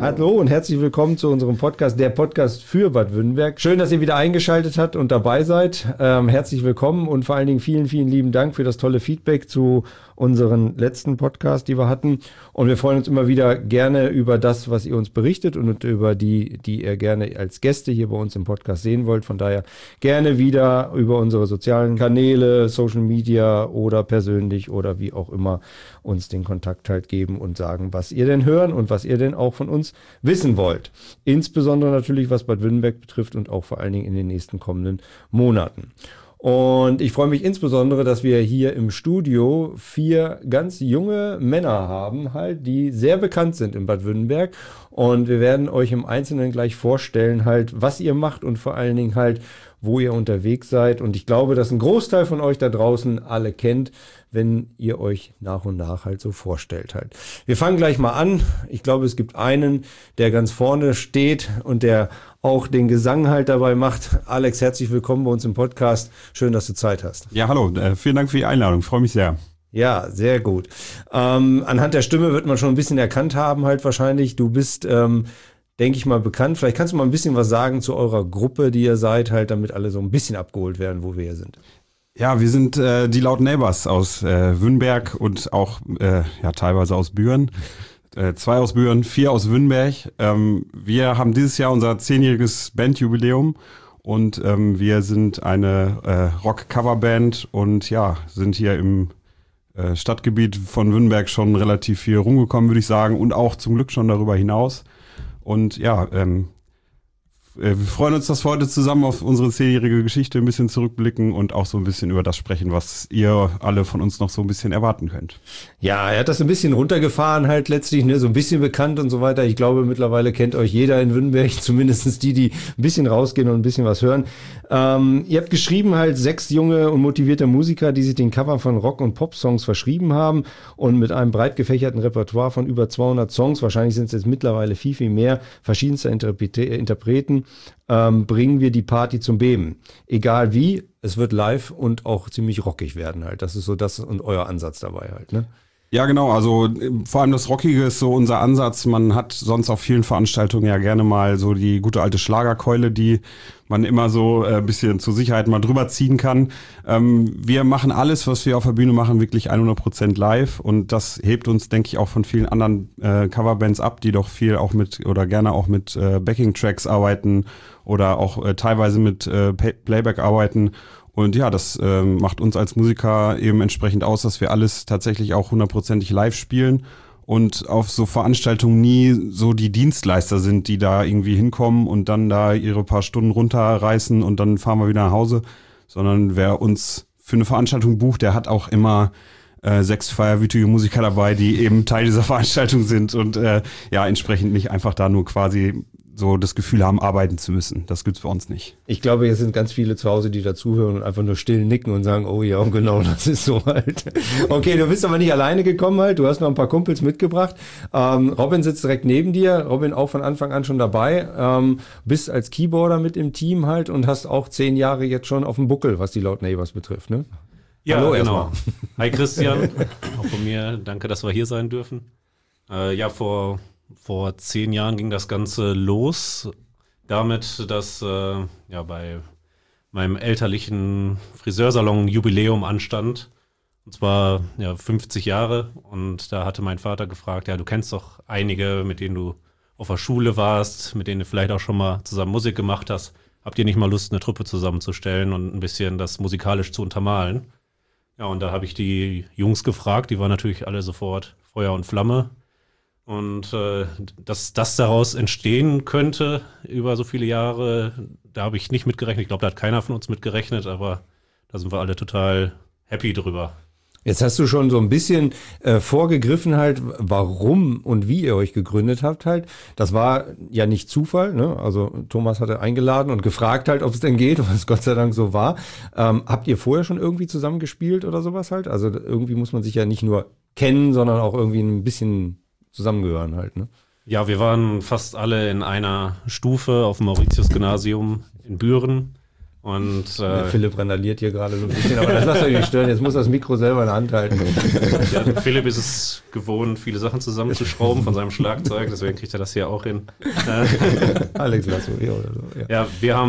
Hallo und herzlich willkommen zu unserem Podcast, der Podcast für Bad Württemberg. Schön, dass ihr wieder eingeschaltet habt und dabei seid. Herzlich willkommen und vor allen Dingen vielen, vielen lieben Dank für das tolle Feedback zu unseren letzten Podcast, die wir hatten. Und wir freuen uns immer wieder gerne über das, was ihr uns berichtet und über die ihr gerne als Gäste hier bei uns im Podcast sehen wollt. Von daher gerne wieder über unsere sozialen Kanäle, Social Media oder persönlich oder wie auch immer uns den Kontakt halt geben und sagen, was ihr denn hören und was ihr denn auch von uns wissen wollt. Insbesondere natürlich, was Bad Württemberg betrifft und auch vor allen Dingen in den nächsten kommenden Monaten. Und ich freue mich insbesondere, dass wir hier im Studio 4 ganz junge Männer haben, halt, die sehr bekannt sind in Bad Württemberg. Und wir werden euch im Einzelnen gleich vorstellen, halt, was ihr macht und vor allen Dingen halt, wo ihr unterwegs seid. Und ich glaube, dass ein Großteil von euch da draußen alle kennt, wenn ihr euch nach und nach halt so vorstellt halt. Wir fangen gleich mal an. Ich glaube, es gibt einen, der ganz vorne steht und der auch den Gesang halt dabei macht. Alex, herzlich willkommen bei uns im Podcast. Schön, dass du Zeit hast. Ja, hallo. Vielen Dank für die Einladung. Ich freue mich sehr. Ja, sehr gut. Anhand der Stimme wird man schon ein bisschen erkannt haben halt wahrscheinlich. Du bist, denke ich mal, bekannt. Vielleicht kannst du mal ein bisschen was sagen zu eurer Gruppe, die ihr seid, halt, damit alle so ein bisschen abgeholt werden, wo wir hier sind. Ja, wir sind die Loud Neighbors aus Württemberg und auch teilweise aus Büren. 2 aus Büren, 4 aus Württemberg. Wir haben dieses Jahr unser 10-jähriges Bandjubiläum und wir sind eine Rock-Coverband und ja, sind hier im Stadtgebiet von Württemberg schon relativ viel rumgekommen, würde ich sagen, und auch zum Glück schon darüber hinaus. Und ja, wir freuen uns, dass wir heute zusammen auf unsere 10-jährige Geschichte ein bisschen zurückblicken und auch so ein bisschen über das sprechen, was ihr alle von uns noch so ein bisschen erwarten könnt. Ja, er hat das ein bisschen runtergefahren halt letztlich, ne, so ein bisschen bekannt und so weiter. Ich glaube, mittlerweile kennt euch jeder in Württemberg, zumindest die ein bisschen rausgehen und ein bisschen was hören. Ihr habt geschrieben halt 6 junge und motivierte Musiker, die sich den Cover von Rock- und Pop-Songs verschrieben haben und mit einem breit gefächerten Repertoire von über 200 Songs, wahrscheinlich sind es jetzt mittlerweile viel, viel mehr, verschiedenster Interpreten, bringen wir die Party zum Beben. Egal wie, es wird live und auch ziemlich rockig werden halt. Das ist so das und euer Ansatz dabei halt, ne? Ja, genau. Also vor allem das Rockige ist so unser Ansatz. Man hat sonst auf vielen Veranstaltungen ja gerne mal so die gute alte Schlagerkeule, die man immer so ein bisschen zur Sicherheit mal drüber ziehen kann. Wir machen alles, was wir auf der Bühne machen, wirklich 100% live. Und das hebt uns, denke ich, auch von vielen anderen Coverbands ab, die doch viel auch mit oder gerne auch mit Backing-Tracks arbeiten oder auch teilweise mit Playback arbeiten. Und ja, das macht uns als Musiker eben entsprechend aus, dass wir alles tatsächlich auch 100%ig live spielen und auf so Veranstaltungen nie so die Dienstleister sind, die da irgendwie hinkommen und dann da ihre paar Stunden runterreißen und dann fahren wir wieder nach Hause, sondern wer uns für eine Veranstaltung bucht, der hat auch immer 6 feierwütige Musiker dabei, die eben Teil dieser Veranstaltung sind und entsprechend nicht einfach da nur quasi so das Gefühl haben, arbeiten zu müssen. Das gibt's bei uns nicht. Ich glaube, hier sind ganz viele zu Hause, die dazuhören und einfach nur still nicken und sagen, oh ja, genau, das ist so halt. Okay, du bist aber nicht alleine gekommen halt, du hast noch ein paar Kumpels mitgebracht. Robin sitzt direkt neben dir, Robin auch von Anfang an schon dabei, bist als Keyboarder mit im Team halt und hast auch 10 Jahre jetzt schon auf dem Buckel, was die Loud Neighbors betrifft, ne? Ja, hallo, genau. Hi Christian, auch von mir, danke, dass wir hier sein dürfen. Vor 10 Jahren ging das Ganze los, damit, dass bei meinem elterlichen Friseursalon ein Jubiläum anstand. Und zwar 50 Jahre. Und da hatte mein Vater gefragt, ja, du kennst doch einige, mit denen du auf der Schule warst, mit denen du vielleicht auch schon mal zusammen Musik gemacht hast. Habt ihr nicht mal Lust, eine Truppe zusammenzustellen und ein bisschen das musikalisch zu untermalen? Ja, und da habe ich die Jungs gefragt, die waren natürlich alle sofort Feuer und Flamme. Und dass das daraus entstehen könnte über so viele Jahre, da habe ich nicht mitgerechnet. Ich glaube, da hat keiner von uns mitgerechnet, aber da sind wir alle total happy drüber. Jetzt hast du schon so ein bisschen vorgegriffen halt, warum und wie ihr euch gegründet habt halt. Das war ja nicht Zufall, ne? Also Thomas hatte eingeladen und gefragt halt, ob es denn geht, was Gott sei Dank so war. Habt ihr vorher schon irgendwie zusammengespielt oder sowas halt? Also irgendwie muss man sich ja nicht nur kennen, sondern auch irgendwie ein bisschen zusammengehören halt, ne? Ja, wir waren fast alle in einer Stufe auf dem Mauritius-Gymnasium in Büren. Und Philipp randaliert hier gerade so ein bisschen, aber das lasst euch nicht stören. Jetzt muss das Mikro selber in der Hand halten. Ja, Philipp ist es gewohnt, viele Sachen zusammenzuschrauben von seinem Schlagzeug, deswegen kriegt er das hier auch hin. Alex Lasso, hier oder so. Ja,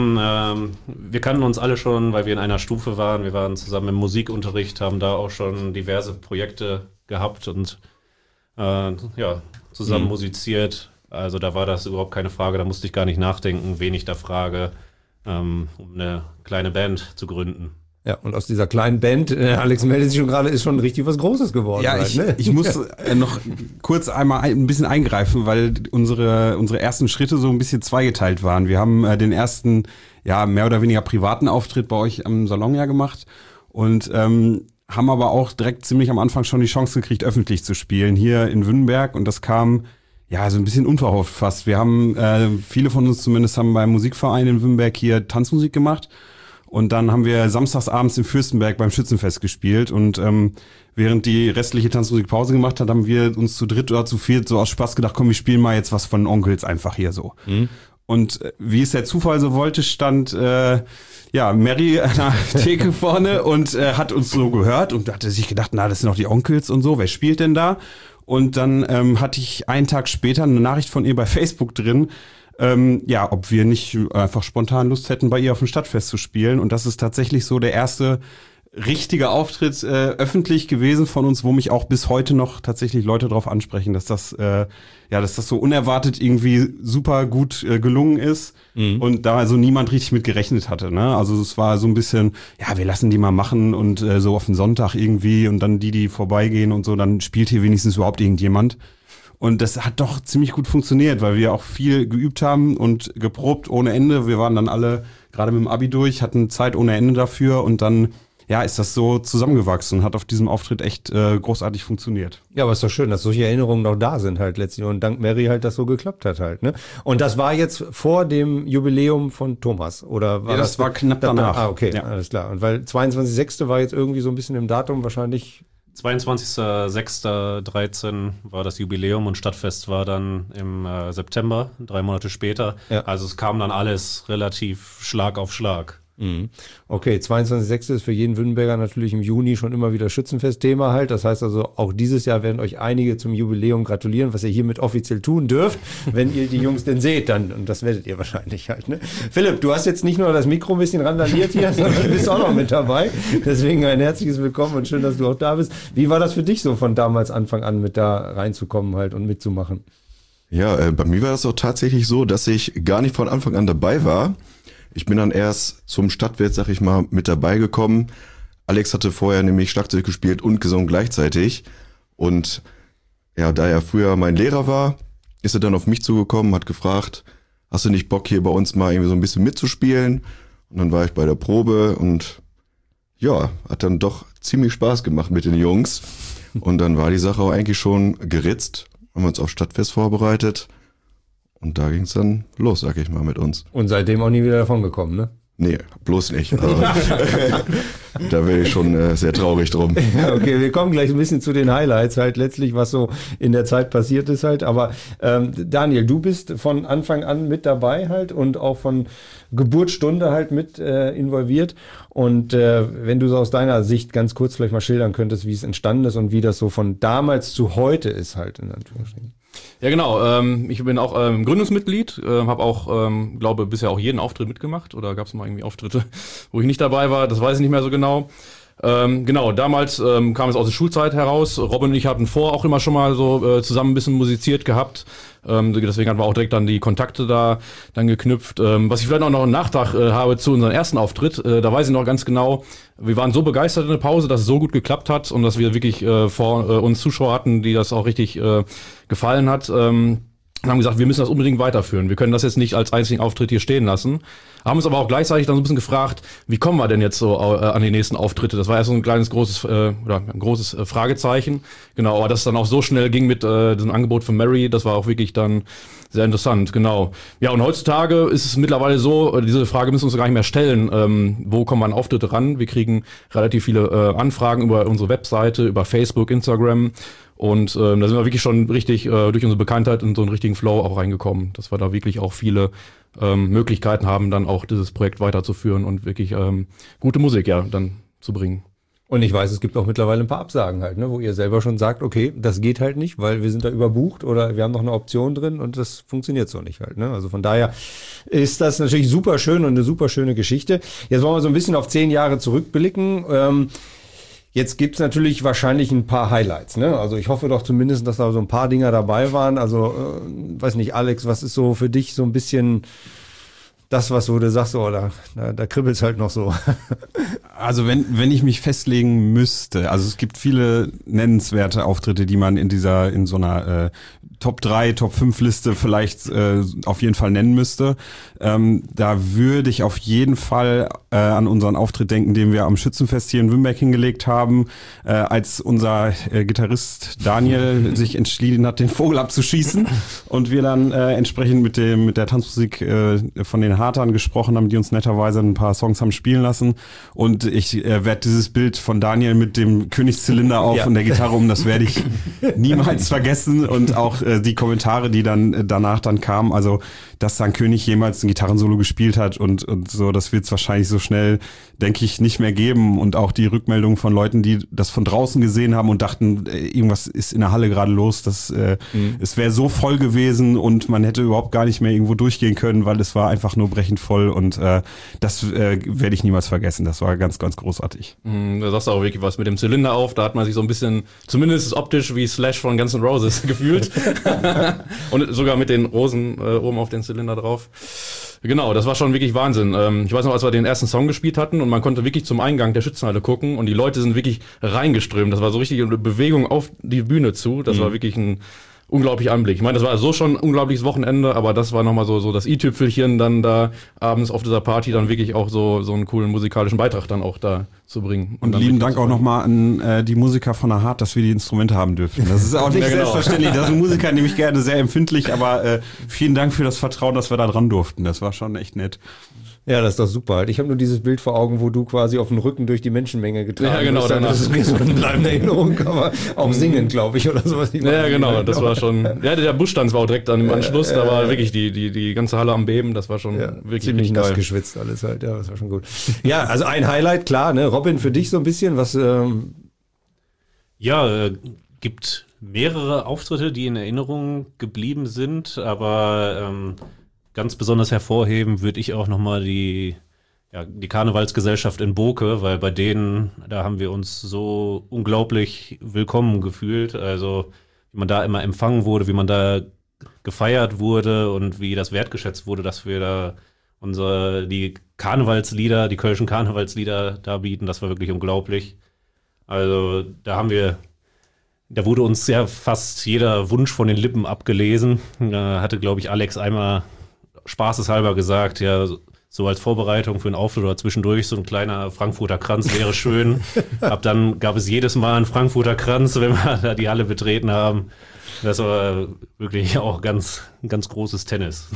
wir kannten uns alle schon, weil wir in einer Stufe waren. Wir waren zusammen im Musikunterricht, haben da auch schon diverse Projekte gehabt und zusammen musiziert. Also da war das überhaupt keine Frage, da musste ich gar nicht nachdenken, wen ich da frage, um eine kleine Band zu gründen. Ja, und aus dieser kleinen Band, Alex meldet sich schon gerade, ist schon richtig was Großes geworden. Ja, ich muss noch kurz einmal ein bisschen eingreifen, weil unsere ersten Schritte so ein bisschen zweigeteilt waren. Wir haben den ersten, mehr oder weniger privaten Auftritt bei euch am Salon gemacht und haben aber auch direkt ziemlich am Anfang schon die Chance gekriegt, öffentlich zu spielen, hier in Wünnenberg, und das kam so ein bisschen unverhofft fast. Wir haben, viele von uns zumindest haben beim Musikverein in Wünnenberg hier Tanzmusik gemacht. Und dann haben wir samstagsabends in Fürstenberg beim Schützenfest gespielt. Und während die restliche Tanzmusik Pause gemacht hat, haben wir uns zu dritt oder zu viert so aus Spaß gedacht, komm, wir spielen mal jetzt was von Onkels einfach hier so. Mhm. Und wie es der Zufall so wollte, stand Mary an der Theke vorne und hat uns so gehört und hatte sich gedacht, das sind doch die Onkels und so, wer spielt denn da? Und dann hatte ich einen Tag später eine Nachricht von ihr bei Facebook drin, ob wir nicht einfach spontan Lust hätten, bei ihr auf dem Stadtfest zu spielen. Und das ist tatsächlich so der erste richtige Auftritt öffentlich gewesen von uns, wo mich auch bis heute noch tatsächlich Leute drauf ansprechen, dass das so unerwartet irgendwie super gut gelungen ist und da also niemand richtig mit gerechnet hatte. Ne? Also es war so ein bisschen, wir lassen die mal machen und so auf den Sonntag irgendwie und dann die vorbeigehen und so, dann spielt hier wenigstens überhaupt irgendjemand. Und das hat doch ziemlich gut funktioniert, weil wir auch viel geübt haben und geprobt ohne Ende. Wir waren dann alle gerade mit dem Abi durch, hatten Zeit ohne Ende dafür und dann ist das so zusammengewachsen und hat auf diesem Auftritt echt großartig funktioniert. Ja, aber ist doch schön, dass solche Erinnerungen noch da sind halt letztlich und dank Mary halt das so geklappt hat halt, ne? Und das war jetzt vor dem Jubiläum von Thomas, oder war das war knapp danach. Ah, okay, alles klar. Und weil 22.06. war jetzt irgendwie so ein bisschen im Datum wahrscheinlich... 22.06.13 war das Jubiläum und Stadtfest war dann im September, 3 Monate später. Ja. Also es kam dann alles relativ Schlag auf Schlag. Okay, 22.06. ist für jeden Wünnenberger natürlich im Juni schon immer wieder Schützenfest-Thema halt. Das heißt also, auch dieses Jahr werden euch einige zum Jubiläum gratulieren, was ihr hiermit offiziell tun dürft, wenn ihr die Jungs denn seht dann. Und das werdet ihr wahrscheinlich halt, ne? Philipp, du hast jetzt nicht nur das Mikro ein bisschen randaliert hier, sondern du bist auch noch mit dabei. Deswegen ein herzliches Willkommen und schön, dass du auch da bist. Wie war das für dich so von damals Anfang an mit da reinzukommen halt und mitzumachen? Ja, bei mir war das auch tatsächlich so, dass ich gar nicht von Anfang an dabei war. Ich bin dann erst zum Stadtfest, sag ich mal, mit dabei gekommen. Alex hatte vorher nämlich Schlagzeug gespielt und gesungen gleichzeitig. Und da er früher mein Lehrer war, ist er dann auf mich zugekommen, hat gefragt, hast du nicht Bock hier bei uns mal irgendwie so ein bisschen mitzuspielen? Und dann war ich bei der Probe und hat dann doch ziemlich Spaß gemacht mit den Jungs. Und dann war die Sache auch eigentlich schon geritzt, haben wir uns auf Stadtfest vorbereitet. Und da ging es dann los, sag ich mal, mit uns. Und seitdem auch nie wieder davon gekommen, ne? Nee, bloß nicht. Also, da wäre ich schon sehr traurig drum. Ja, okay, wir kommen gleich ein bisschen zu den Highlights halt letztlich, was so in der Zeit passiert ist halt. Aber Daniel, du bist von Anfang an mit dabei halt und auch von Geburtsstunde halt mit involviert. Und wenn du so aus deiner Sicht ganz kurz vielleicht mal schildern könntest, wie es entstanden ist und wie das so von damals zu heute ist halt in Anführungsstrichen. Ja, genau. Ich bin auch Gründungsmitglied, habe auch, glaube bisher auch jeden Auftritt mitgemacht. Oder gab es mal irgendwie Auftritte, wo ich nicht dabei war? Das weiß ich nicht mehr so genau. Genau, damals kam es aus der Schulzeit heraus. Robin und ich hatten auch immer schon mal so zusammen ein bisschen musiziert gehabt. Deswegen hatten wir auch direkt dann die Kontakte da dann geknüpft. Was ich vielleicht auch noch einen Nachtrag habe zu unserem ersten Auftritt, da weiß ich noch ganz genau, wir waren so begeistert in der Pause, dass es so gut geklappt hat und dass wir wirklich vor uns Zuschauer hatten, die das auch richtig gefallen hat. Und haben gesagt, wir müssen das unbedingt weiterführen. Wir können das jetzt nicht als einzigen Auftritt hier stehen lassen. Haben uns aber auch gleichzeitig dann so ein bisschen gefragt, wie kommen wir denn jetzt so an die nächsten Auftritte? Das war erst so ein kleines, großes Fragezeichen. Genau, aber dass es dann auch so schnell ging mit diesem Angebot von Mary, das war auch wirklich dann sehr interessant, genau. Ja, und heutzutage ist es mittlerweile so, diese Frage müssen wir uns gar nicht mehr stellen, wo kommen wir an Auftritte ran? Wir kriegen relativ viele Anfragen über unsere Webseite, über Facebook, Instagram. Und da sind wir wirklich schon richtig durch unsere Bekanntheit in so einen richtigen Flow auch reingekommen, dass wir da wirklich auch viele Möglichkeiten haben, dann auch dieses Projekt weiterzuführen und wirklich gute Musik dann zu bringen. Und ich weiß, es gibt auch mittlerweile ein paar Absagen halt, ne, wo ihr selber schon sagt, okay, das geht halt nicht, weil wir sind da überbucht oder wir haben noch eine Option drin und das funktioniert so nicht halt. Ne? Also von daher ist das natürlich super schön und eine super schöne Geschichte. Jetzt wollen wir so ein bisschen auf 10 Jahre zurückblicken. Jetzt gibt's natürlich wahrscheinlich ein paar Highlights. Ne? Also ich hoffe doch zumindest, dass da so ein paar Dinger dabei waren. Also weiß nicht, Alex, was ist so für dich so ein bisschen das, was du sagst, oh, da kribbelt's halt noch so. Also wenn ich mich festlegen müsste, also es gibt viele nennenswerte Auftritte, die man in so einer Top 3, Top 5 Liste vielleicht auf jeden Fall nennen müsste. Da würde ich auf jeden Fall an unseren Auftritt denken, den wir am Schützenfest hier in Wünnberg hingelegt haben, als unser Gitarrist Daniel sich entschieden hat, den Vogel abzuschießen und wir dann entsprechend mit der Tanzmusik von den Hartern gesprochen haben, die uns netterweise ein paar Songs haben spielen lassen. Und ich werde dieses Bild von Daniel mit dem Königszylinder auf und der Gitarre das werde ich niemals vergessen. Und auch die Kommentare, die dann danach kamen, also dass dann König jemals ein Gitarrensolo gespielt hat und so, das wird es wahrscheinlich so schnell, denke ich, nicht mehr geben. Und auch die Rückmeldungen von Leuten, die das von draußen gesehen haben und dachten, irgendwas ist in der Halle gerade los, es wäre so voll gewesen und man hätte überhaupt gar nicht mehr irgendwo durchgehen können, weil es war einfach nur brechend voll und das werde ich niemals vergessen. Das war ganz, ganz großartig. Da sagst du auch wirklich was mit dem Zylinder auf, da hat man sich so ein bisschen, zumindest optisch wie Slash von Guns N' Roses gefühlt. Und sogar mit den Rosen oben auf den Zylinder drauf. Genau, das war schon wirklich Wahnsinn. Ich weiß noch, als wir den ersten Song gespielt hatten und man konnte wirklich zum Eingang der Schützenhalle gucken und die Leute sind wirklich reingeströmt. Das war so richtig eine Bewegung auf die Bühne zu. Das war wirklich ein unglaublicher Anblick. Ich meine, das war so schon ein unglaubliches Wochenende, aber das war nochmal so das i-Tüpfelchen dann da abends auf dieser Party dann wirklich auch so einen coolen musikalischen Beitrag dann auch da zu bringen. Und lieben Dank auch nochmal an die Musiker von der Hart, dass wir die Instrumente haben dürfen. Das ist auch nicht selbstverständlich. Das sind Musiker nämlich gerne sehr empfindlich, aber vielen Dank für das Vertrauen, dass wir da dran durften. Das war schon echt nett. Ja, das ist doch super halt. Ich habe nur dieses Bild vor Augen, wo du quasi auf dem Rücken durch die Menschenmenge getragen ja, genau, bist. Das ist mir so eine bleibende Erinnerung, aber auch singen, glaube ich, oder sowas. Ja, genau, das war schon, ja, der Buschtanz war auch direkt dann im Anschluss, da war wirklich die ganze Halle am Beben, das war schon wirklich ziemlich nass geil. Geschwitzt alles halt, ja, das war schon gut. Ja, also ein Highlight, klar, ne, Robin, für dich so ein bisschen, was... Gibt mehrere Auftritte, die in Erinnerung geblieben sind, aber ganz besonders hervorheben würde ich auch nochmal die Karnevalsgesellschaft in Boke, weil bei denen, da haben wir uns so unglaublich willkommen gefühlt. Also wie man da immer empfangen wurde, wie man da gefeiert wurde und wie das wertgeschätzt wurde, dass wir da die Karnevalslieder, die kölschen Karnevalslieder da bieten. Das war wirklich unglaublich. Also da wurde uns ja fast jeder Wunsch von den Lippen abgelesen. Da hatte, glaube ich, Alex einmal spaßeshalber gesagt, ja, so als Vorbereitung für einen Auftritt oder zwischendurch so ein kleiner Frankfurter Kranz wäre schön. Ab dann gab es jedes Mal einen Frankfurter Kranz, wenn wir da die Halle betreten haben. Das war wirklich auch ganz großes Tennis.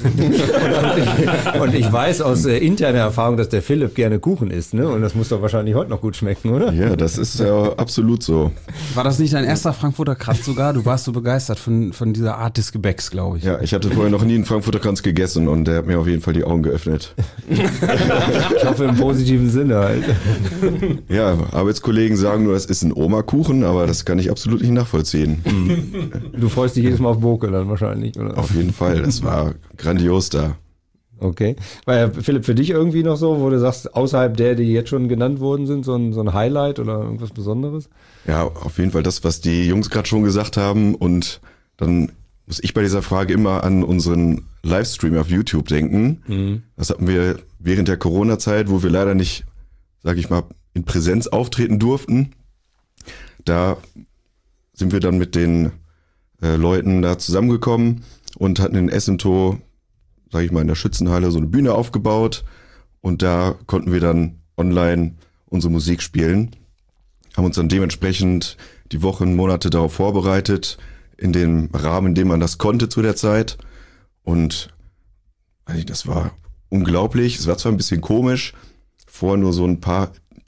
Und ich weiß aus interner Erfahrung, dass der Philipp gerne Kuchen isst, ne? Und das muss doch wahrscheinlich heute noch gut schmecken, oder? Ja, das ist ja absolut so. War das nicht dein erster Frankfurter Kranz sogar? Du warst so begeistert von dieser Art des Gebäcks, glaube ich. Ja, ich hatte vorher noch nie einen Frankfurter Kranz gegessen und der hat mir auf jeden Fall die Augen geöffnet. Ich hoffe im positiven Sinne halt. Ja, Arbeitskollegen sagen nur, das ist ein Oma-Kuchen, aber das kann ich absolut nicht nachvollziehen. Du freust dich jedes Mal auf Boke dann wahrscheinlich, oder? Auf jeden Fall, das war grandios da. Okay. Weil Philipp, für dich irgendwie noch so, wo du sagst, außerhalb die jetzt schon genannt worden sind, so ein Highlight oder irgendwas Besonderes? Ja, auf jeden Fall das, was die Jungs gerade schon gesagt haben. Und dann muss ich bei dieser Frage immer an unseren Livestream auf YouTube denken. Mhm. Das hatten wir während der Corona-Zeit, wo wir leider nicht, sag ich mal, in Präsenz auftreten durften. Da sind wir dann mit den Leuten da zusammengekommen und hatten in Essentow, sag ich mal, in der Schützenhalle so eine Bühne aufgebaut und da konnten wir dann online unsere Musik spielen, haben uns dann dementsprechend die Wochen, Monate darauf vorbereitet, in dem Rahmen, in dem man das konnte zu der Zeit und das war unglaublich. Es war zwar ein bisschen komisch, vorher nur so ein paar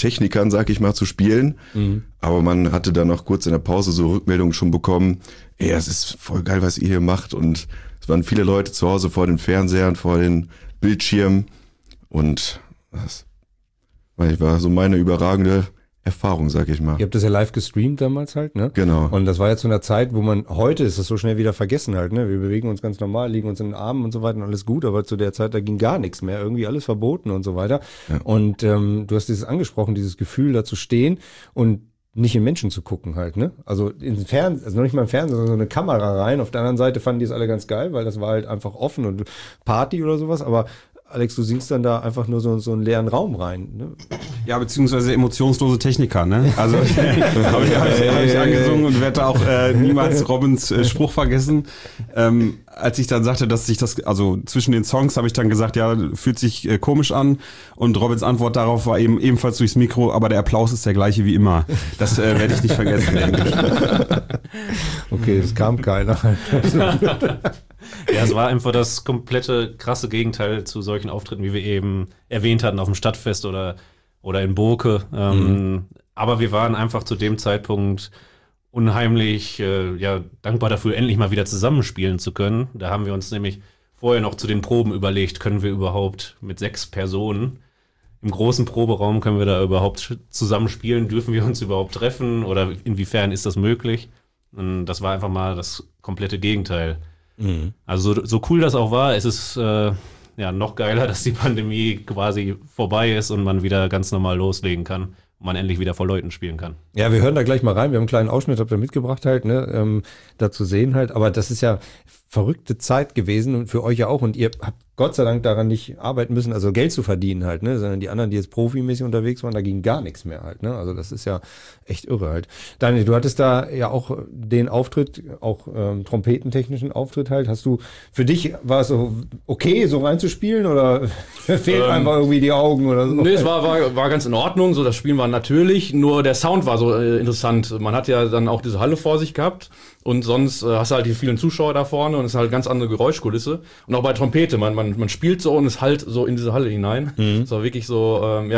Technikern, sag ich mal, zu spielen. Aber man hatte dann noch kurz in der Pause so Rückmeldungen schon bekommen, ey, es ist voll geil, was ihr hier macht. Und es waren viele Leute zu Hause vor den Fernsehern, vor den Bildschirmen. Und das war so meine überragende Erfahrung, sag ich mal. Ihr habt das ja live gestreamt damals halt, ne? Genau. Und das war ja zu einer Zeit, wo heute ist das so schnell wieder vergessen halt, ne? Wir bewegen uns ganz normal, liegen uns in den Armen und so weiter und alles gut, aber zu der Zeit, da ging gar nichts mehr, irgendwie alles verboten und so weiter. Ja. Und du hast dieses angesprochen, dieses Gefühl, da zu stehen und nicht in Menschen zu gucken halt, ne? Also ins Fernsehen, also noch nicht mal im Fernsehen, sondern so eine Kamera rein. Auf der anderen Seite fanden die es alle ganz geil, weil das war halt einfach offen und Party oder sowas, aber Alex, du singst dann da einfach nur so einen leeren Raum rein. Ne? Ja, beziehungsweise emotionslose Techniker, ne? Also habe ich angesungen und werde auch niemals Robins Spruch vergessen. Als ich dann sagte, dass sich also zwischen den Songs habe ich dann gesagt, ja, fühlt sich komisch an. Und Robins Antwort darauf war ebenfalls durchs Mikro, aber der Applaus ist der gleiche wie immer. Das werde ich nicht vergessen, denke ich. Okay, es kam keiner. Ja, es war einfach das komplette krasse Gegenteil zu solchen Auftritten, wie wir eben erwähnt hatten, auf dem Stadtfest oder in Burke. Aber wir waren einfach zu dem Zeitpunkt unheimlich dankbar dafür, endlich mal wieder zusammenspielen zu können. Da haben wir uns nämlich vorher noch zu den Proben überlegt, können wir überhaupt mit 6 Personen im großen Proberaum, können wir da überhaupt zusammenspielen? Dürfen wir uns überhaupt treffen? Oder inwiefern ist das möglich? Und das war einfach mal das komplette Gegenteil. Also so cool das auch war, es ist noch geiler, dass die Pandemie quasi vorbei ist und man wieder ganz normal loslegen kann und man endlich wieder vor Leuten spielen kann. Ja, wir hören da gleich mal rein. Wir haben einen kleinen Ausschnitt, habt ihr mitgebracht halt, ne, da zu sehen halt. Aber das ist ja verrückte Zeit gewesen und für euch ja auch. Und ihr habt Gott sei Dank daran nicht arbeiten müssen, also Geld zu verdienen halt, ne, sondern die anderen, die jetzt profimäßig unterwegs waren, da ging gar nichts mehr halt, ne. Also das ist ja echt irre halt. Daniel, du hattest da ja auch den Auftritt, auch trompetentechnischen Auftritt halt. Hast du, für dich war es so okay, so reinzuspielen oder fehlt einfach irgendwie die Augen oder so? Nee, es war ganz in Ordnung, so das Spielen war natürlich, nur der Sound war so interessant. Man hat ja dann auch diese Halle vor sich gehabt und sonst hast du halt die vielen Zuschauer da vorne und es ist halt ganz andere Geräuschkulisse. Und auch bei Trompete, man spielt so und es hallt so in diese Halle hinein. Das war wirklich so,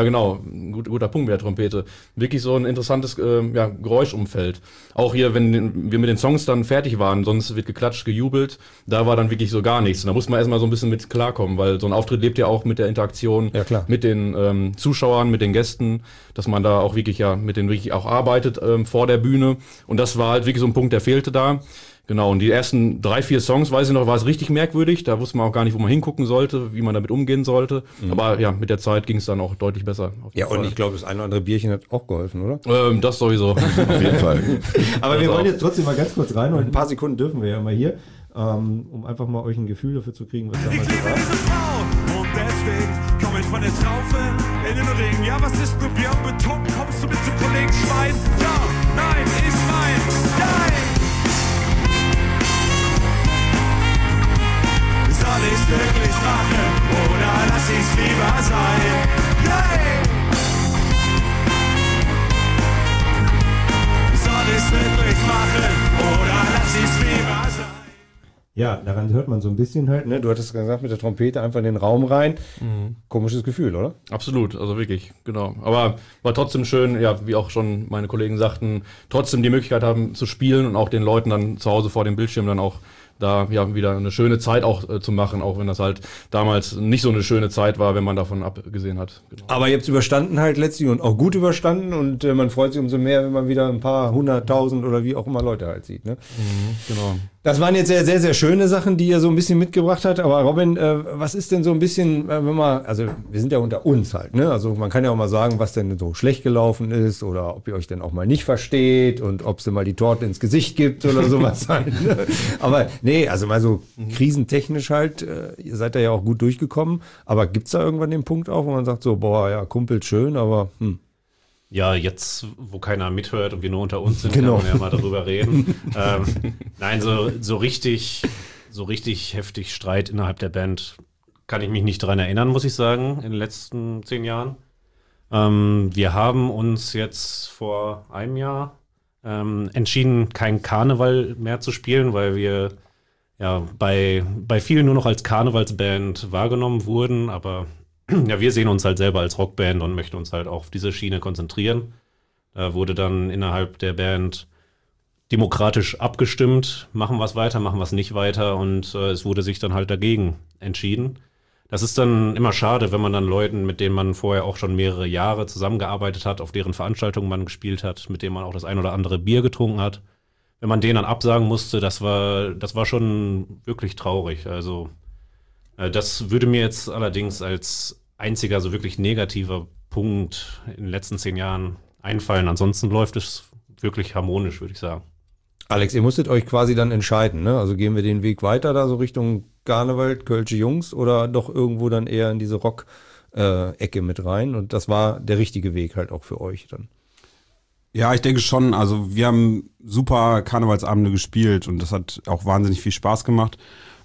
guter Punkt mit der Trompete. Wirklich so ein interessantes Geräuschumfeld. Auch hier, wenn wir mit den Songs dann fertig waren, sonst wird geklatscht, gejubelt, da war dann wirklich so gar nichts. Und da muss man erstmal so ein bisschen mit klarkommen, weil so ein Auftritt lebt ja auch mit der Interaktion mit den Zuschauern, mit den Gästen, dass man da auch wirklich mit denen wirklich auch arbeitet vor der Bühne. Und das war halt wirklich so ein Punkt, der fehlte da. Genau, und die ersten 3-4 Songs, weiß ich noch, war es richtig merkwürdig. Da wusste man auch gar nicht, wo man hingucken sollte, wie man damit umgehen sollte. Aber ja, mit der Zeit ging es dann auch deutlich besser. Ja, und ich glaube, das eine oder andere Bierchen hat auch geholfen, oder? Das sowieso. Auf jeden Fall. Aber wir wollen jetzt trotzdem mal ganz kurz rein, und ein paar Sekunden dürfen wir ja mal hier, um einfach mal euch ein Gefühl dafür zu kriegen, was damals Ich liebe diese Frau und deswegen komm ich von der Traufe in den Ring. Ja, was ist mit Bier und betrunken? Kommst du mit zum Kollegen Schwein? Ja, nein, ist mein, nein! Soll ich's wirklich machen oder lass ich's lieber sein? Nein! Soll ich's wirklich machen oder lass ich's lieber sein? Ja, daran hört man so ein bisschen halt, ne? Du hattest gesagt, mit der Trompete einfach in den Raum rein. Komisches Gefühl, oder? Absolut, also wirklich, genau. Aber war trotzdem schön, ja, wie auch schon meine Kollegen sagten, trotzdem die Möglichkeit haben zu spielen und auch den Leuten dann zu Hause vor dem Bildschirm dann auch da wieder eine schöne Zeit auch zu machen, auch wenn das halt damals nicht so eine schöne Zeit war, wenn man davon abgesehen hat. Genau. Aber ihr habt es überstanden halt letztlich und auch gut überstanden und man freut sich umso mehr, wenn man wieder ein paar 100.000 oder wie auch immer Leute halt sieht, ne? Genau. Das waren jetzt sehr, sehr schöne Sachen, die ihr so ein bisschen mitgebracht habt. Aber Robin, was ist denn so ein bisschen, wenn man, also wir sind ja unter uns halt, ne? Also man kann ja auch mal sagen, was denn so schlecht gelaufen ist oder ob ihr euch denn auch mal nicht versteht und ob es denn mal die Torte ins Gesicht gibt oder sowas halt. Ne? Aber nee, also mal so krisentechnisch halt, ihr seid da ja auch gut durchgekommen. Aber gibt's da irgendwann den Punkt auch, wo man sagt so, boah, ja, Kumpel schön, aber Ja, jetzt, wo keiner mithört und wir nur unter uns sind, Genau. kann man ja mal darüber reden. Nein, so richtig heftig Streit innerhalb der Band kann ich mich nicht dran erinnern, muss ich sagen, in den letzten 10 Jahren. Wir haben uns jetzt vor einem Jahr entschieden, kein Karneval mehr zu spielen, weil wir ja bei vielen nur noch als Karnevalsband wahrgenommen wurden, aber ja, wir sehen uns halt selber als Rockband und möchten uns halt auch auf diese Schiene konzentrieren. Da wurde dann innerhalb der Band demokratisch abgestimmt, machen wir es weiter, machen wir es nicht weiter und es wurde sich dann halt dagegen entschieden. Das ist dann immer schade, wenn man dann Leuten, mit denen man vorher auch schon mehrere Jahre zusammengearbeitet hat, auf deren Veranstaltungen man gespielt hat, mit denen man auch das ein oder andere Bier getrunken hat, wenn man denen dann absagen musste, das war schon wirklich traurig. Also das würde mir jetzt allerdings als einziger so wirklich negativer Punkt in den letzten 10 Jahren einfallen. Ansonsten läuft es wirklich harmonisch, würde ich sagen. Alex, ihr musstet euch quasi dann entscheiden, ne? Also gehen wir den Weg weiter da so Richtung Karneval, Kölsche Jungs oder doch irgendwo dann eher in diese Rock-Ecke mit rein? Und das war der richtige Weg halt auch für euch dann. Ja, ich denke schon. Also wir haben super Karnevalsabende gespielt und das hat auch wahnsinnig viel Spaß gemacht.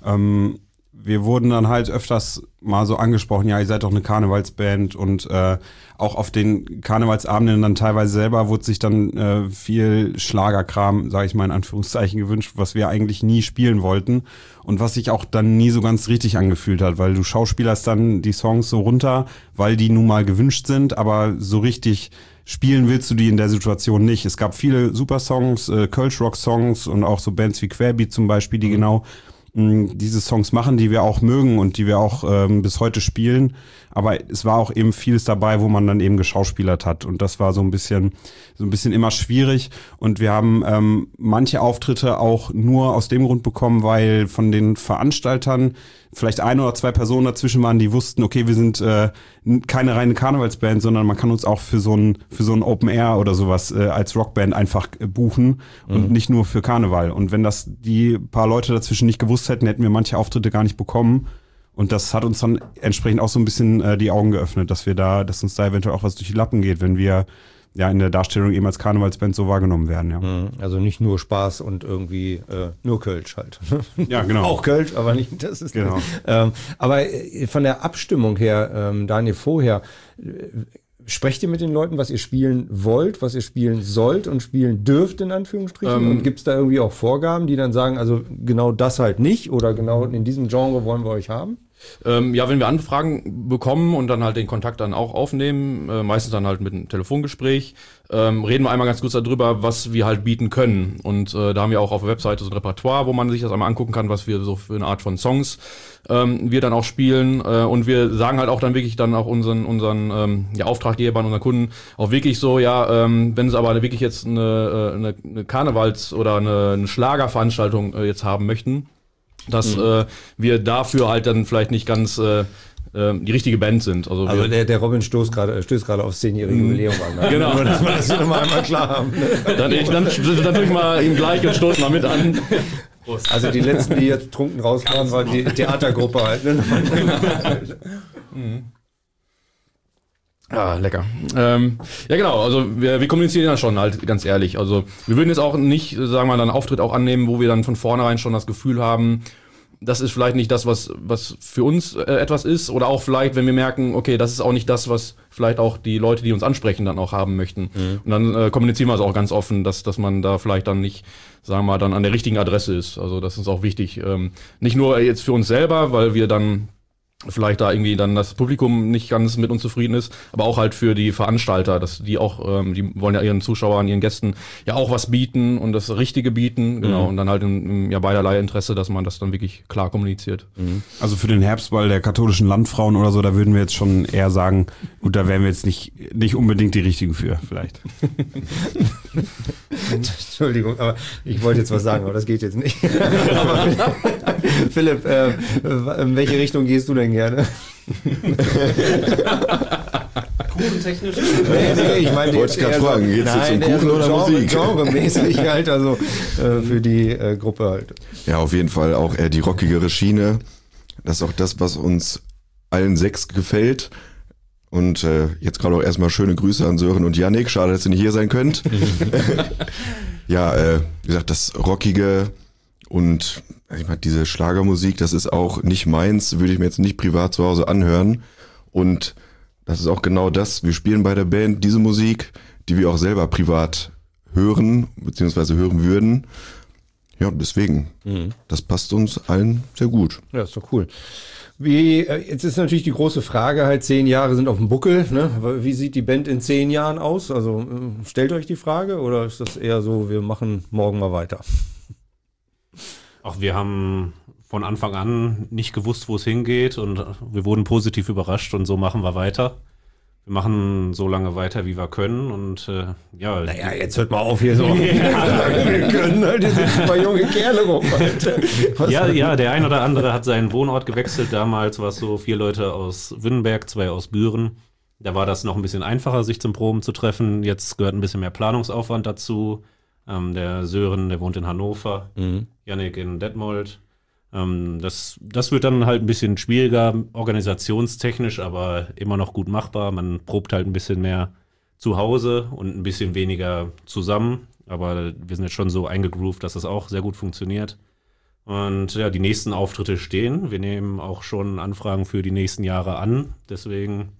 Wir wurden dann halt öfters mal so angesprochen, ja, ihr seid doch eine Karnevalsband und auch auf den Karnevalsabenden dann teilweise selber wurde sich dann viel Schlagerkram, sage ich mal in Anführungszeichen, gewünscht, was wir eigentlich nie spielen wollten und was sich auch dann nie so ganz richtig angefühlt hat, weil du schauspielerst dann die Songs so runter, weil die nun mal gewünscht sind, aber so richtig spielen willst du die in der Situation nicht. Es gab viele super Songs, Kölsch-Rock-Songs und auch so Bands wie Querbeat zum Beispiel, die genau diese Songs machen, die wir auch mögen und die wir auch bis heute spielen. Aber es war auch eben vieles dabei, wo man dann eben geschauspielert hat. Und das war so ein bisschen immer schwierig. Und wir haben manche Auftritte auch nur aus dem Grund bekommen, weil von den Veranstaltern vielleicht 1 oder 2 Personen dazwischen waren, die wussten, okay, wir sind keine reine Karnevalsband, sondern man kann uns auch für so ein Open Air oder sowas als Rockband einfach buchen und nicht nur für Karneval. Und wenn das die paar Leute dazwischen nicht gewusst hätten, hätten wir manche Auftritte gar nicht bekommen. Und das hat uns dann entsprechend auch so ein bisschen die Augen geöffnet, dass uns da eventuell auch was durch die Lappen geht, wenn wir ja in der Darstellung eben als Karnevalsband so wahrgenommen werden. Ja. Also nicht nur Spaß und irgendwie nur Kölsch halt. Ja, genau. Auch Kölsch, aber nicht, das ist genau. Aber von der Abstimmung her, Daniel, vorher, sprecht ihr mit den Leuten, was ihr spielen wollt, was ihr spielen sollt und spielen dürft, in Anführungsstrichen? Und gibt es da irgendwie auch Vorgaben, die dann sagen, also genau das halt nicht oder genau in diesem Genre wollen wir euch haben? Ja, wenn wir Anfragen bekommen und dann halt den Kontakt dann auch aufnehmen, meistens dann halt mit einem Telefongespräch, reden wir einmal ganz kurz darüber, was wir halt bieten können. Und da haben wir auch auf der Webseite so ein Repertoire, wo man sich das einmal angucken kann, was wir so für eine Art von Songs wir dann auch spielen. Und wir sagen halt auch dann wirklich dann auch unseren Auftraggebern, unseren Kunden auch wirklich so, ja, wenn sie aber wirklich jetzt eine Karnevals- oder eine Schlagerveranstaltung jetzt haben möchten, dass wir dafür halt dann vielleicht nicht ganz die richtige Band sind. Also der Robin stößt gerade aufs 10-jährige Jubiläum an. Ne? Genau. Nur, dass wir das hier nochmal einmal klar haben. Ne? Dann tue ich mal ihm gleich und stoßen mal mit an. Also die letzten, die jetzt trunken rausfahren, war die Theatergruppe halt. Ne? Ja, lecker. Ja, genau, also wir kommunizieren ja schon halt ganz ehrlich. Also wir würden jetzt auch nicht, sagen wir mal, einen Auftritt auch annehmen, wo wir dann von vornherein schon das Gefühl haben, das ist vielleicht nicht das, was für uns etwas ist. Oder auch vielleicht, wenn wir merken, okay, das ist auch nicht das, was vielleicht auch die Leute, die uns ansprechen, dann auch haben möchten. Und dann kommunizieren wir es auch ganz offen, dass man da vielleicht dann nicht, sagen wir mal, dann an der richtigen Adresse ist. Also das ist auch wichtig. Nicht nur jetzt für uns selber, weil wir dann vielleicht da irgendwie dann das Publikum nicht ganz mit uns zufrieden ist, aber auch halt für die Veranstalter, dass die auch, die wollen ja ihren Zuschauern, ihren Gästen ja auch was bieten und das Richtige bieten, genau, und dann halt im beiderlei Interesse, dass man das dann wirklich klar kommuniziert. Also für den Herbstball der katholischen Landfrauen oder so, da würden wir jetzt schon eher sagen, gut, da wären wir jetzt nicht unbedingt die Richtigen für, vielleicht. Entschuldigung, aber ich wollte jetzt was sagen, aber das geht jetzt nicht. Aber Philipp, in welche Richtung gehst du denn gerne? Kuchentechnisch? Nee, ich meine, wollte ich gerade fragen, geht's jetzt um Kuchen oder Musik? Genremäßig halt, also für die Gruppe halt. Ja, auf jeden Fall auch eher die rockigere Schiene. Das ist auch das, was uns allen 6 gefällt. Und jetzt gerade auch erstmal schöne Grüße an Sören und Yannick. Schade, dass ihr nicht hier sein könnt. Ja, wie gesagt, das Rockige und ich meine, diese Schlagermusik, das ist auch nicht meins, würde ich mir jetzt nicht privat zu Hause anhören. Und das ist auch genau das. Wir spielen bei der Band diese Musik, die wir auch selber privat hören, beziehungsweise hören würden. Ja, deswegen, das passt uns allen sehr gut. Ja, ist doch cool. Jetzt ist natürlich die große Frage halt, 10 Jahre sind auf dem Buckel, ne? Wie sieht die Band in 10 Jahren aus? Also stellt euch die Frage oder ist das eher so, wir machen morgen mal weiter? Auch wir haben von Anfang an nicht gewusst, wo es hingeht und wir wurden positiv überrascht und so machen wir weiter. Wir machen so lange weiter, wie wir können und ja. Naja, jetzt hört mal auf hier so. Wir können, halt, hier sitzen ein paar junge Kerle rum. Halt. Ja, der ein oder andere hat seinen Wohnort gewechselt. Damals war es so 4 Leute aus Wünnenberg, 2 aus Büren. Da war das noch ein bisschen einfacher, sich zum Proben zu treffen. Jetzt gehört ein bisschen mehr Planungsaufwand dazu. Der Sören, der wohnt in Hannover, Jannik in Detmold. Das wird dann halt ein bisschen schwieriger, organisationstechnisch, aber immer noch gut machbar. Man probt halt ein bisschen mehr zu Hause und ein bisschen weniger zusammen. Aber wir sind jetzt schon so eingegroovt, dass das auch sehr gut funktioniert. Und ja, die nächsten Auftritte stehen. Wir nehmen auch schon Anfragen für die nächsten Jahre an. Deswegen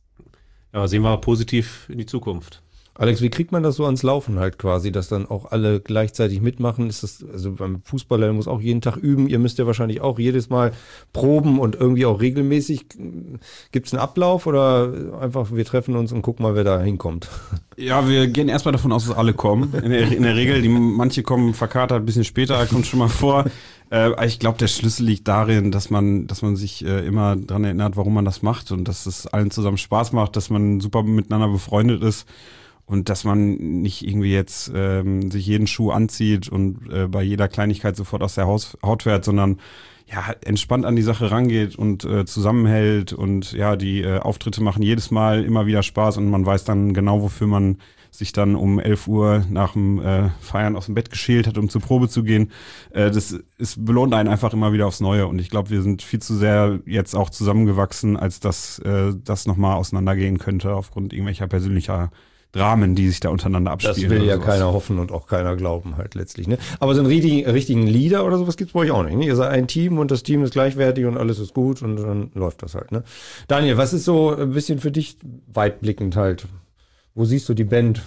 ja, sehen wir positiv in die Zukunft. Alex, wie kriegt man das so ans Laufen halt quasi, dass dann auch alle gleichzeitig mitmachen? Ist das, also beim Fußballer, der muss auch jeden Tag üben, ihr müsst ja wahrscheinlich auch jedes Mal proben und irgendwie auch regelmäßig. Gibt es einen Ablauf oder einfach wir treffen uns und gucken mal, wer da hinkommt? Ja, wir gehen erstmal davon aus, dass alle kommen. In der Regel, manche kommen verkatert ein bisschen später, kommt schon mal vor. Ich glaube, der Schlüssel liegt darin, dass man sich immer dran erinnert, warum man das macht und dass es allen zusammen Spaß macht, dass man super miteinander befreundet ist. Und dass man nicht irgendwie jetzt sich jeden Schuh anzieht und bei jeder Kleinigkeit sofort aus der Haut fährt, sondern ja entspannt an die Sache rangeht und zusammenhält. Und ja, die Auftritte machen jedes Mal immer wieder Spaß und man weiß dann genau, wofür man sich dann um 11 Uhr nach dem Feiern aus dem Bett geschält hat, um zur Probe zu gehen. Das belohnt einen einfach immer wieder aufs Neue. Und ich glaube, wir sind viel zu sehr jetzt auch zusammengewachsen, als dass das nochmal auseinandergehen könnte aufgrund irgendwelcher persönlicher Dramen, die sich da untereinander abspielen. Das will ja sowas. Keiner hoffen und auch keiner glauben halt letztlich. Ne? Aber so einen richtigen Leader oder sowas gibt's bei euch auch nicht. Ne? Ihr seid ein Team und das Team ist gleichwertig und alles ist gut und dann läuft das halt. Ne? Daniel, was ist so ein bisschen für dich weitblickend halt? Wo siehst du die Band?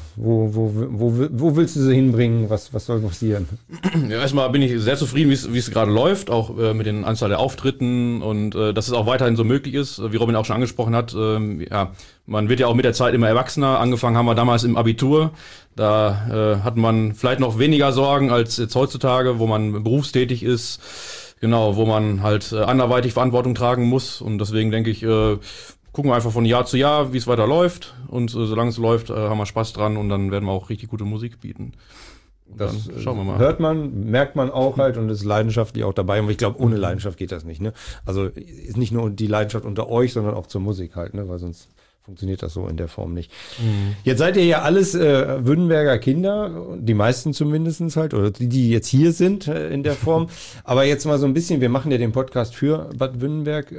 Wo willst du sie hinbringen? Was soll passieren? Ja, erstmal bin ich sehr zufrieden, wie es gerade läuft, auch mit den Anzahl der Auftritten und dass es auch weiterhin so möglich ist, wie Robin auch schon angesprochen hat. Ja, man wird ja auch mit der Zeit immer erwachsener. Angefangen haben wir damals im Abitur. Da hat man vielleicht noch weniger Sorgen als jetzt heutzutage, wo man berufstätig ist. Genau, wo man halt anderweitig Verantwortung tragen muss. Und deswegen denke ich, gucken wir einfach von Jahr zu Jahr, wie es weiter läuft. Und solange es läuft, haben wir Spaß dran und dann werden wir auch richtig gute Musik bieten. Das schauen wir mal. Hört man, merkt man auch halt und ist leidenschaftlich auch dabei. Und ich glaube, ohne Leidenschaft geht das nicht. Ne? Also ist nicht nur die Leidenschaft unter euch, sondern auch zur Musik halt, ne? Weil sonst funktioniert das so in der Form nicht. Jetzt seid ihr ja alles Wünnenberger Kinder, die meisten zumindestens halt, oder die jetzt hier sind in der Form. Aber jetzt mal so ein bisschen, wir machen ja den Podcast für Bad Wünnenberg.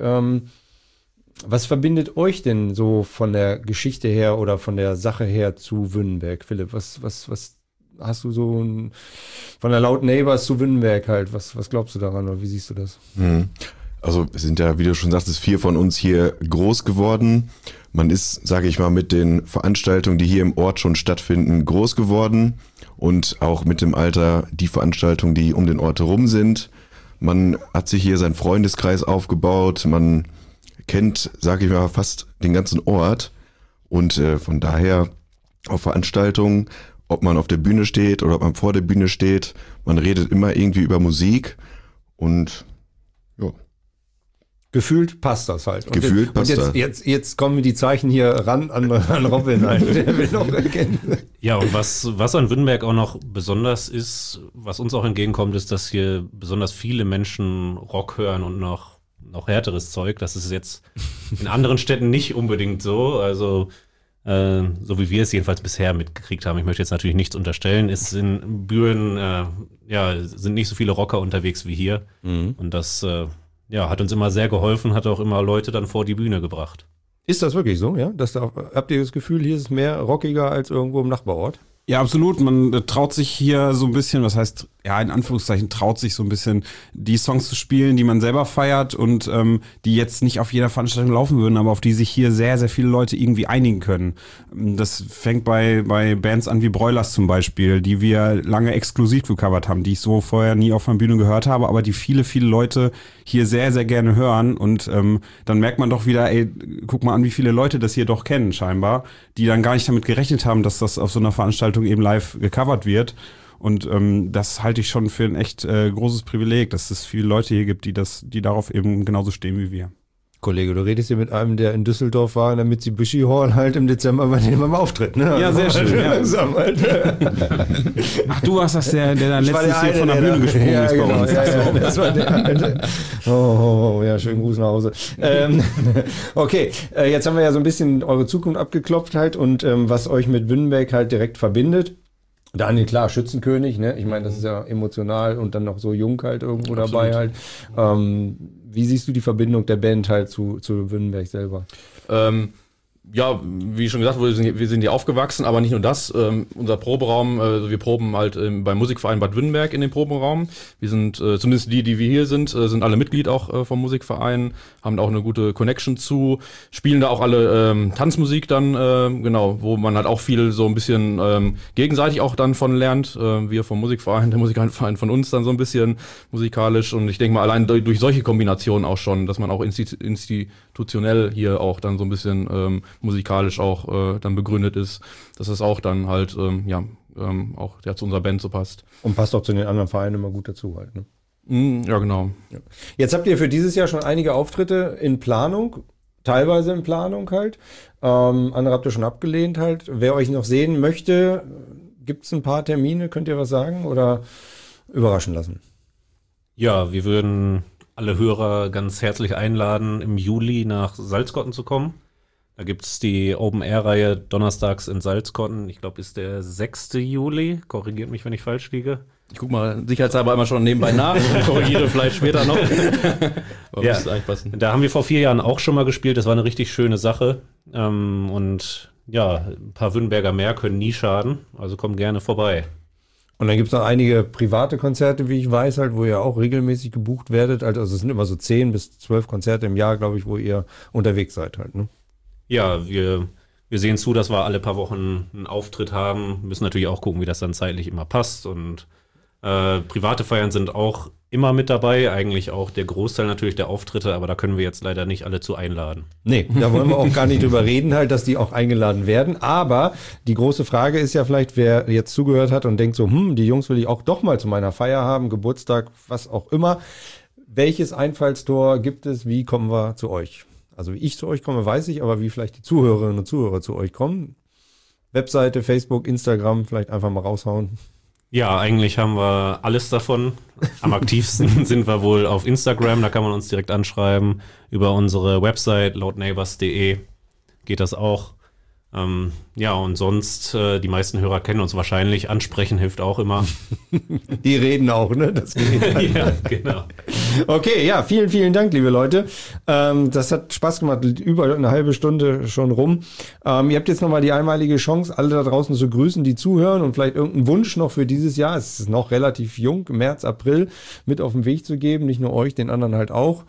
Was verbindet euch denn so von der Geschichte her oder von der Sache her zu Wünnenberg, Philipp? Was hast du so von der Laut Neighbors zu Wünnenberg halt? Was glaubst du daran oder wie siehst du das? Also wir sind ja, wie du schon sagtest, 4 von uns hier groß geworden. Man ist, sage ich mal, mit den Veranstaltungen, die hier im Ort schon stattfinden, groß geworden und auch mit dem Alter die Veranstaltungen, die um den Ort herum sind. Man hat sich hier seinen Freundeskreis aufgebaut, man kennt, sage ich mal, fast den ganzen Ort und von daher auf Veranstaltungen, ob man auf der Bühne steht oder ob man vor der Bühne steht, man redet immer irgendwie über Musik und ja. Gefühlt passt das halt. Gefühlt passt das. Jetzt kommen die Zeichen hier ran an Robin halt. Der will noch erkennen. Ja, und was an Wünnenberg auch noch besonders ist, was uns auch entgegenkommt, ist, dass hier besonders viele Menschen Rock hören und noch härteres Zeug. Das ist jetzt in anderen Städten nicht unbedingt so. Also so wie wir es jedenfalls bisher mitgekriegt haben. Ich möchte jetzt natürlich nichts unterstellen. Ist in Büren sind nicht so viele Rocker unterwegs wie hier. Und das hat uns immer sehr geholfen, hat auch immer Leute dann vor die Bühne gebracht. Ist das wirklich so, ja? Habt ihr das Gefühl, hier ist es mehr rockiger als irgendwo im Nachbarort? Ja, absolut. Man traut sich hier so ein bisschen, was heißt, ja, in Anführungszeichen traut sich so ein bisschen, die Songs zu spielen, die man selber feiert und die jetzt nicht auf jeder Veranstaltung laufen würden, aber auf die sich hier sehr, sehr viele Leute irgendwie einigen können. Das fängt bei Bands an wie Broilers zum Beispiel, die wir lange exklusiv gecovert haben, die ich so vorher nie auf einer Bühne gehört habe, aber die viele, viele Leute hier sehr, sehr gerne hören und dann merkt man doch wieder, ey, guck mal an, wie viele Leute das hier doch kennen scheinbar, die dann gar nicht damit gerechnet haben, dass das auf so einer Veranstaltung eben live gecovert wird. Und das halte ich schon für ein echt großes Privileg, dass es viele Leute hier gibt, die darauf eben genauso stehen wie wir. Kollege, du redest hier mit einem, der in Düsseldorf war, in der Mitsubishi Hall halt im Dezember bei dem am Auftritt, ne? Ja, sehr schön. Ja. Langsam, halt. Ach, du warst das, der dann letztes Jahr von der Bühne gesprungen ist bei genau, uns. Ja, das war der alte. Oh, ja, schönen Gruß nach Hause. Okay, jetzt haben wir ja so ein bisschen eure Zukunft abgeklopft halt und was euch mit Wünnenberg halt direkt verbindet. Daniel, klar, Schützenkönig, ne? Ich meine, das ist ja emotional und dann noch so jung halt irgendwo dabei halt. Wie siehst du die Verbindung der Band halt zu Wünnenberg selber? Ja, wie schon gesagt wurde, wir sind hier aufgewachsen, aber nicht nur das. Unser Proberaum, wir proben halt beim Musikverein Bad Wünnenberg in dem Proberaum. Wir sind, zumindest die wir hier sind alle Mitglied auch vom Musikverein, haben da auch eine gute Connection zu, spielen da auch alle Tanzmusik dann, genau, wo man halt auch viel so ein bisschen gegenseitig auch dann von lernt. Wir vom Musikverein, der Musikverein von uns dann so ein bisschen musikalisch und ich denke mal allein durch solche Kombinationen auch schon, dass man auch institutionell hier auch dann so ein bisschen musikalisch auch dann begründet ist, dass es auch dann halt auch zu unserer Band so passt. Und passt auch zu den anderen Vereinen immer gut dazu halt, ne? Ja, genau. Ja. Jetzt habt ihr für dieses Jahr schon einige Auftritte in Planung, teilweise in Planung halt. Andere habt ihr schon abgelehnt halt. Wer euch noch sehen möchte, gibt es ein paar Termine, könnt ihr was sagen oder überraschen lassen? Ja, wir würden alle Hörer ganz herzlich einladen, im Juli nach Salzkotten zu kommen. Da gibt's die Open-Air-Reihe donnerstags in Salzkotten. Ich glaube, ist der 6. Juli. Korrigiert mich, wenn ich falsch liege. Ich guck mal sicherheitshalber einmal schon nebenbei nach und korrigiere vielleicht später noch. Aber Ja, müsste eigentlich passen. da haben wir vor 4 Jahren auch schon mal gespielt. Das war eine richtig schöne Sache. Und ja, ein paar Wünnenberger mehr können nie schaden. Also kommt gerne vorbei. Und dann gibt es noch einige private Konzerte, wie ich weiß, halt, wo ihr auch regelmäßig gebucht werdet. Also es sind immer so 10 bis 12 Konzerte im Jahr, glaube ich, wo ihr unterwegs seid halt, ne? Ja, wir sehen zu, dass wir alle paar Wochen einen Auftritt haben. Wir müssen natürlich auch gucken, wie das dann zeitlich immer passt. Und private Feiern sind auch immer mit dabei. Eigentlich auch der Großteil natürlich der Auftritte, aber da können wir jetzt leider nicht alle zu einladen. Nee, da wollen wir auch gar nicht drüber reden halt, dass die auch eingeladen werden. Aber die große Frage ist ja vielleicht, wer jetzt zugehört hat und denkt so, die Jungs will ich auch doch mal zu meiner Feier haben, Geburtstag, was auch immer. Welches Einfallstor gibt es? Wie kommen wir zu euch? Also wie ich zu euch komme, weiß ich, aber wie vielleicht die Zuhörerinnen und Zuhörer zu euch kommen. Webseite, Facebook, Instagram, vielleicht einfach mal raushauen. Ja, eigentlich haben wir alles davon. Am aktivsten sind wir wohl auf Instagram, da kann man uns direkt anschreiben. Über unsere Website loudneighbors.de geht das auch. Ja, und sonst, die meisten Hörer kennen uns wahrscheinlich. Ansprechen hilft auch immer. Die reden auch, ne? Das geht. Ja, genau. Okay, ja, vielen, vielen Dank, liebe Leute. Das hat Spaß gemacht, über eine halbe Stunde schon rum. Ihr habt jetzt nochmal die einmalige Chance, alle da draußen zu grüßen, die zuhören und vielleicht irgendeinen Wunsch noch für dieses Jahr, es ist noch relativ jung, März, April, mit auf den Weg zu geben. Nicht nur euch, den anderen halt auch.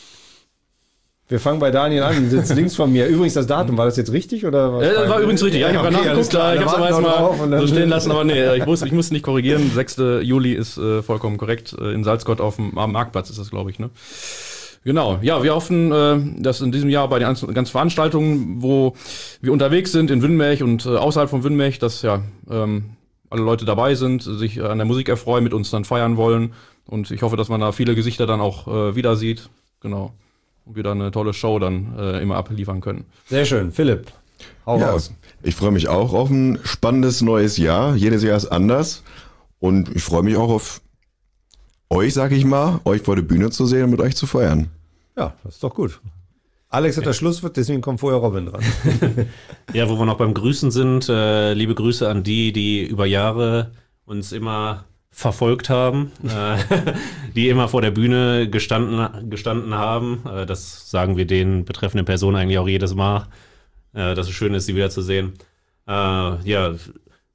Wir fangen bei Daniel an, sitzt links von mir. Übrigens das Datum, war das jetzt richtig? Oder was? Das war übrigens richtig, ja, ich habe okay, nachgeguckt, ich habe es aber erstmal so stehen lassen, aber nee, ich musste nicht korrigieren. 6. Juli ist vollkommen korrekt, in Salzgott am Marktplatz ist das, glaube ich, ne? Genau, ja, wir hoffen, dass in diesem Jahr bei den ganzen Veranstaltungen, wo wir unterwegs sind, in Wünnenberg und außerhalb von Wünnenberg, dass ja alle Leute dabei sind, sich an der Musik erfreuen, mit uns dann feiern wollen und ich hoffe, dass man da viele Gesichter dann auch wieder sieht, genau. Und wir dann eine tolle Show dann immer abliefern können. Sehr schön. Philipp, hau raus. Ich freue mich auch auf ein spannendes neues Jahr. Jedes Jahr ist anders. Und ich freue mich auch auf euch, sag ich mal, euch vor der Bühne zu sehen und mit euch zu feiern. Ja, das ist doch gut. Alex hat das Schlusswort, deswegen kommt vorher Robin dran. Ja, wo wir noch beim Grüßen sind, liebe Grüße an die über Jahre uns immer verfolgt haben, die immer vor der Bühne gestanden haben. Das sagen wir den betreffenden Personen eigentlich auch jedes Mal, dass es schön ist, sie wiederzusehen. Ja,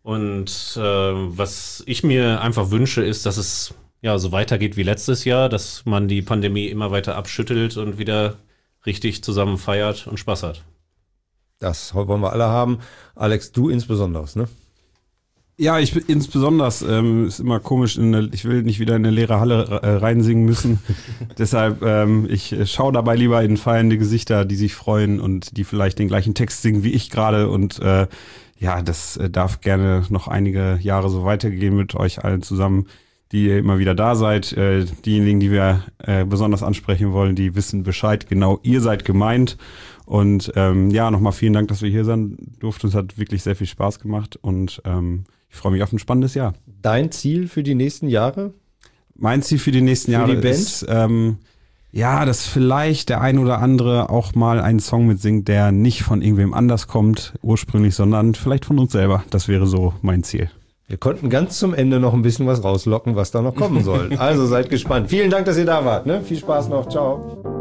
Und was ich mir einfach wünsche, ist, dass es ja so weitergeht wie letztes Jahr, dass man die Pandemie immer weiter abschüttelt und wieder richtig zusammen feiert und Spaß hat. Das wollen wir alle haben. Alex, du insbesondere, ne? Ja, ich bin insbesondere, ist immer komisch, ich will nicht wieder in eine leere Halle reinsingen müssen. Deshalb, ich schaue dabei lieber in feiernde Gesichter, die sich freuen und die vielleicht den gleichen Text singen wie ich gerade. Und ja, das darf gerne noch einige Jahre so weitergehen mit euch allen zusammen, die ihr immer wieder da seid. Diejenigen, die wir besonders ansprechen wollen, die wissen Bescheid. Genau, ihr seid gemeint. Und ja, nochmal vielen Dank, dass wir hier sein durften. Es hat wirklich sehr viel Spaß gemacht und ich freue mich auf ein spannendes Jahr. Dein Ziel für die nächsten Jahre? Mein Ziel für die nächsten Jahre ist, ja, dass vielleicht der ein oder andere auch mal einen Song mitsingt, der nicht von irgendwem anders kommt ursprünglich, sondern vielleicht von uns selber. Das wäre so mein Ziel. Wir konnten ganz zum Ende noch ein bisschen was rauslocken, was da noch kommen soll. Also seid gespannt. Vielen Dank, dass ihr da wart. Ne? Viel Spaß noch. Ciao.